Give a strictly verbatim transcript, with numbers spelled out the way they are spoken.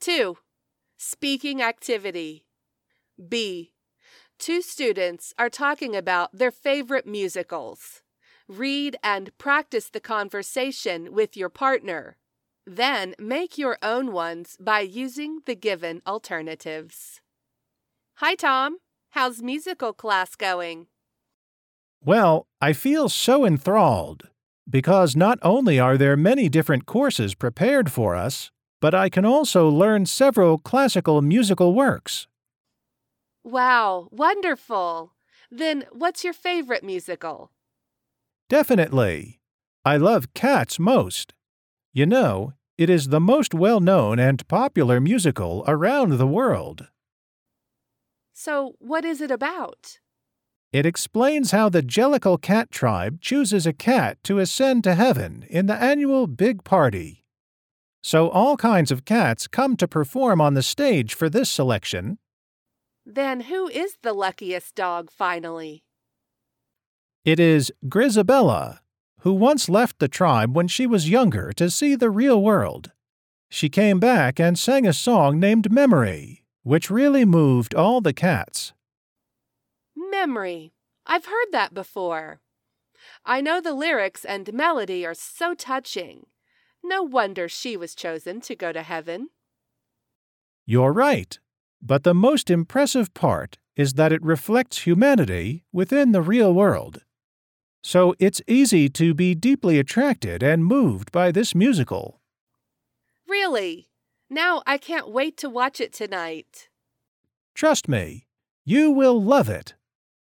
two. Speaking activity. B. Two students are talking about their favorite musicals. Read and practice the conversation with your partner. Then make your own ones by using the given alternatives. Hi, Tom. How's musical class going? Well, I feel so enthralled, because not only are there many different courses prepared for us, but I can also learn several classical musical works. Wow, wonderful! Then what's your favorite musical? Definitely. I love Cats most. You know, it is the most well-known and popular musical around the world. So, what is it about? It explains how the Jellicle cat tribe chooses a cat to ascend to heaven in the annual Big Party. So all kinds of cats come to perform on the stage for this selection. Then who is the luckiest dog finally? It is Grizabella, who once left the tribe when she was younger to see the real world. She came back and sang a song named Memory, which really moved all the cats. Memory. I've heard that before. I know the lyrics and melody are so touching. No wonder she was chosen to go to heaven. You're right, but the most impressive part is that it reflects humanity within the real world. So it's easy to be deeply attracted and moved by this musical. Really? Now I can't wait to watch it tonight. Trust me, you will love it.